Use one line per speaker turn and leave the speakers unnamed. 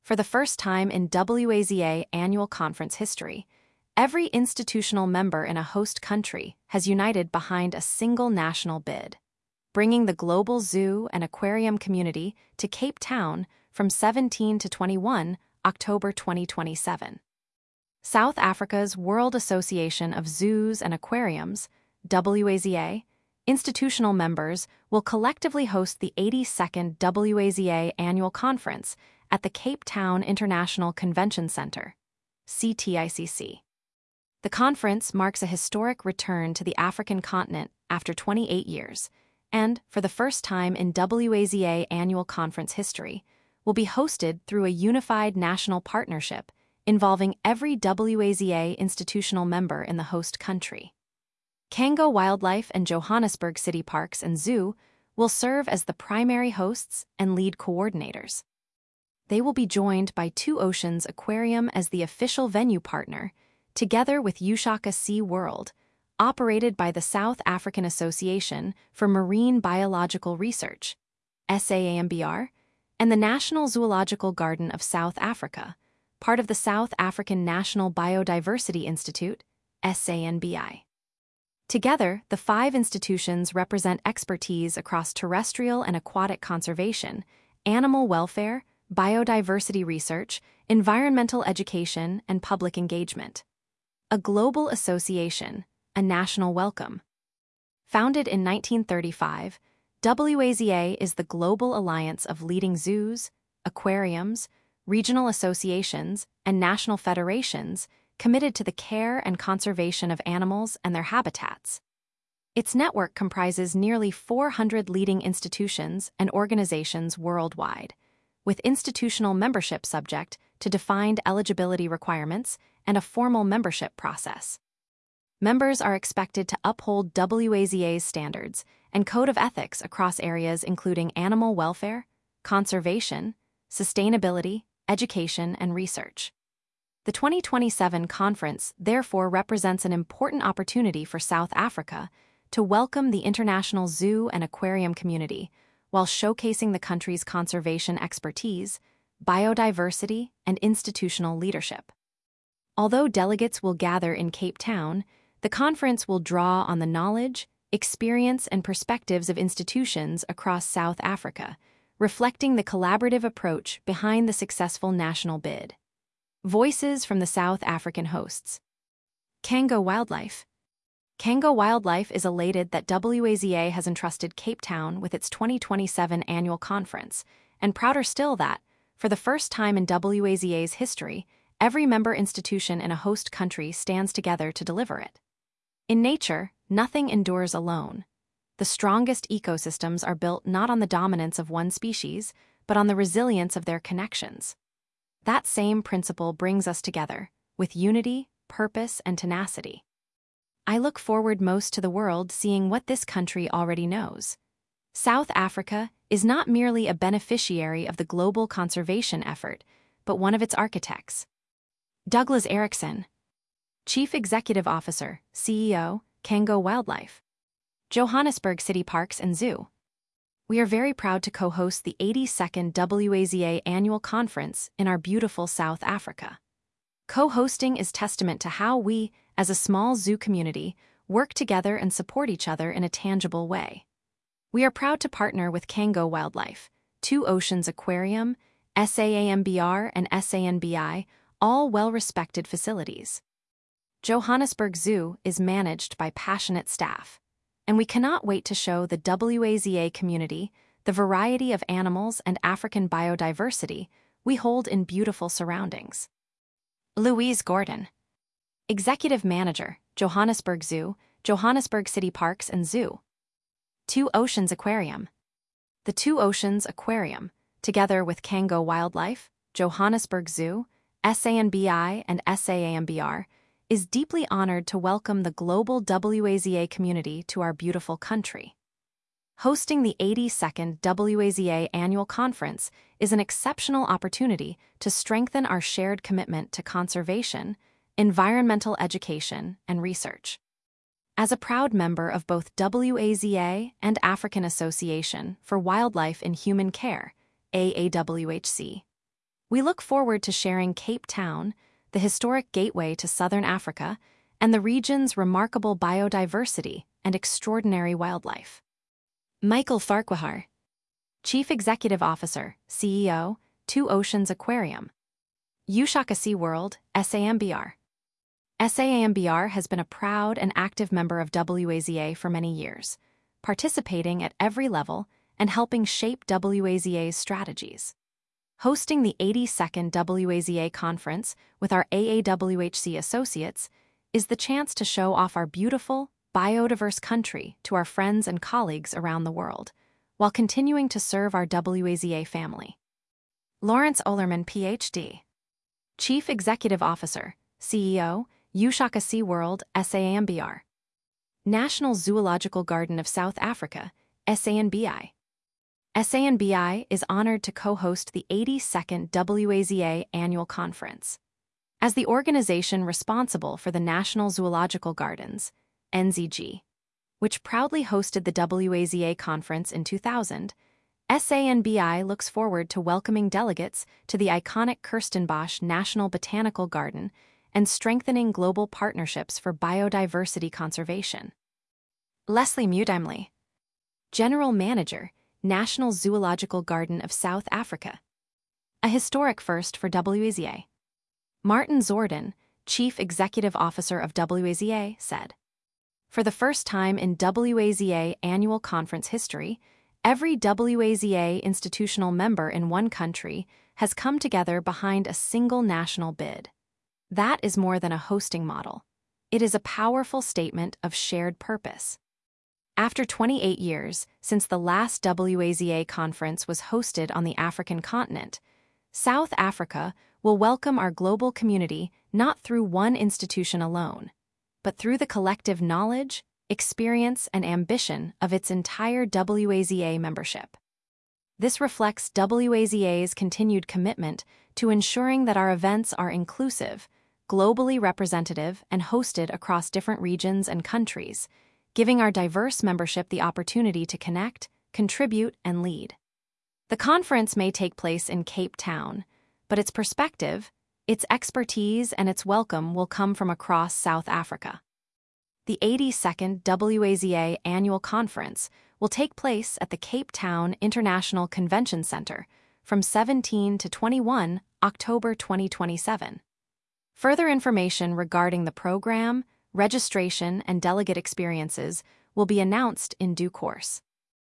For the first time in WAZA annual conference history, every institutional member in a host country has united behind a single national bid, bringing the global zoo and aquarium community to Cape Town from 17 to 21 October 2027. South Africa's World Association of Zoos and Aquariums, WAZA, institutional members will collectively host the 82nd WAZA annual conference at the Cape Town International Convention Center, CTICC. The conference marks a historic return to the African continent after 28 years, and, for the first time in WAZA annual conference history, will be hosted through a unified national partnership involving every WAZA institutional member in the host country. Kango Wildlife and Johannesburg City Parks and Zoo will serve as the primary hosts and lead coordinators. They will be joined by Two Oceans Aquarium as the official venue partner, together with Ushaka Sea World, operated by the South African Association for Marine Biological Research, SAAMBR, and the National Zoological Garden of South Africa, part of the South African National Biodiversity Institute, SANBI. Together, the five institutions represent expertise across terrestrial and aquatic conservation, animal welfare, biodiversity research, environmental education, and public engagement. A global association, a national welcome. Founded in 1935, WAZA is the global alliance of leading zoos, aquariums, regional associations, and national federations committed to the care and conservation of animals and their habitats. Its network comprises nearly 400 leading institutions and organizations worldwide, with institutional membership subject to defined eligibility requirements and a formal membership process. Members are expected to uphold WAZA's standards and code of ethics across areas including animal welfare, conservation, sustainability, education, and research. The 2027 conference therefore represents an important opportunity for South Africa to welcome the international zoo and aquarium community while showcasing the country's conservation expertise, biodiversity, and institutional leadership. Although delegates will gather in Cape Town, the conference will draw on the knowledge, experience, and perspectives of institutions across South Africa, reflecting the collaborative approach behind the successful national bid. Voices from the South African hosts. Kango Wildlife. Kango Wildlife is elated that WAZA has entrusted Cape Town with its 2027 annual conference, and prouder still that, for the first time in WAZA's history, every member institution in a host country stands together to deliver it. In nature, nothing endures alone. The strongest ecosystems are built not on the dominance of one species, but on the resilience of their connections. That same principle brings us together, with unity, purpose, and tenacity. I look forward most to the world seeing what this country already knows. South Africa is not merely a beneficiary of the global conservation effort, but one of its architects. Douglas Erickson, Chief Executive Officer, CEO, Kango Wildlife. Johannesburg City Parks and Zoo. We are very proud to co-host the 82nd WAZA annual conference in our beautiful South Africa. Co-hosting is testament to how we, as a small zoo community, work together and support each other in a tangible way. We are proud to partner with Kango Wildlife, Two Oceans Aquarium, SAAMBR, and SANBI, all well-respected facilities. Johannesburg Zoo is managed by passionate staff, and we cannot wait to show the WAZA community the variety of animals and African biodiversity we hold in beautiful surroundings. Louise Gordon, Executive Manager, Johannesburg Zoo, Johannesburg City Parks and Zoo. Two Oceans Aquarium. The Two Oceans Aquarium, together with Kango Wildlife, Johannesburg Zoo, SANBI, and SAAMBR, is deeply honored to welcome the global WAZA community to our beautiful country. Hosting the 82nd WAZA annual conference is an exceptional opportunity to strengthen our shared commitment to conservation, environmental education, and research. As a proud member of both WAZA and African Association for Wildlife in Human Care, AAWHC, We look forward to sharing Cape Town, the historic gateway to southern Africa, and the region's remarkable biodiversity and extraordinary wildlife. Michael Farquhar, Chief Executive Officer, CEO, Two Oceans Aquarium. Ushaka SeaWorld, SAMBR. SAMBR has been a proud and active member of WAZA for many years, participating at every level and helping shape WAZA's strategies. Hosting the 82nd WAZA conference with our AAWHC associates is the chance to show off our beautiful, biodiverse country to our friends and colleagues around the world, while continuing to serve our WAZA family. Lawrence Ollerman, PhD. Chief Executive Officer, CEO, Ushaka SeaWorld, SAMBR. National Zoological Garden of South Africa, SANBI. SANBI is honored to co-host the 82nd WAZA Annual Conference. As the organization responsible for the National Zoological Gardens, NZG, which proudly hosted the WAZA conference in 2000, SANBI looks forward to welcoming delegates to the iconic Kirstenbosch National Botanical Garden and strengthening global partnerships for biodiversity conservation. Leslie Mudimley, General Manager, National Zoological Garden of South Africa. A historic first for WAZA. Martin Zordon, Chief Executive Officer of WAZA, said, "For the first time in WAZA annual conference history, every WAZA institutional member in one country has come together behind a single national bid. That is more than a hosting model. It is a powerful statement of shared purpose." After 28 years since the last WAZA conference was hosted on the African continent, South Africa will welcome our global community not through one institution alone, but through the collective knowledge, experience, and ambition of its entire WAZA membership. This reflects WAZA's continued commitment to ensuring that our events are inclusive, globally representative, and hosted across different regions and countries, giving our diverse membership the opportunity to connect, contribute, and lead. The conference may take place in Cape Town, but its perspective, its expertise, and its welcome will come from across South Africa. The 82nd WAZA Annual Conference will take place at the Cape Town International Convention Center from 17 to 21 October 2027. Further information regarding the program, registration, and delegate experiences will be announced in due course.